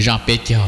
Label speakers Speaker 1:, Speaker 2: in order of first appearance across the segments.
Speaker 1: Jean Pétion.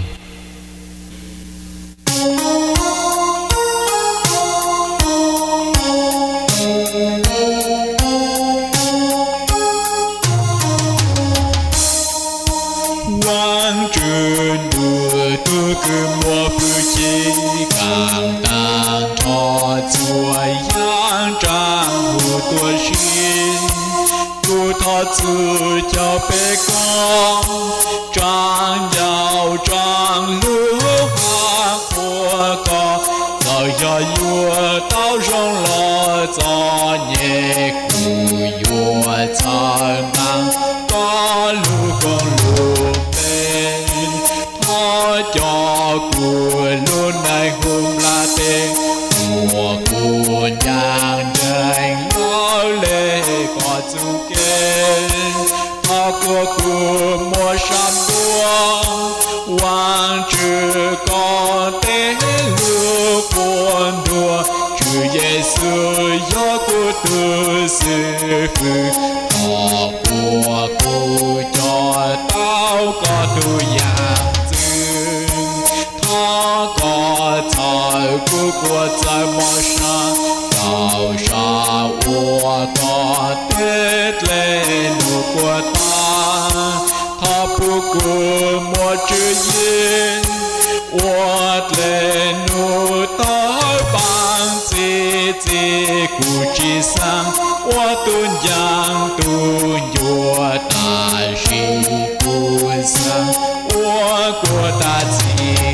Speaker 2: Quan trường đưa tôi cứ mua phụ chi càng tăng cho chuối yang trang hữu tuổi xin tu thọ chữ cho bé con trang giàu trang lúa hoa của con giờ giờ vua tao rong lo cho nhẹ cụ vua chẳng năng có lu con lu bên thọ cho cụ luôn này hôm la tên mùa cụ nhang đành lo lệ có chú kên thọ của cụ mùa san buông hoàng trừ con tế lưu cuốn đùa trừ Giêsu do của tư sư phụ thọ của cụ cho tao có tu dạng dưng thọ có trời của trời mơ sa tao sa ua có tết lên nụ của ta thọ phụ của một chữ yên uất lên nụ tao bằng chỉ cụ chỉ sang uất tuân giang tuân dùa ta sĩ cụ sang uất của ta chỉ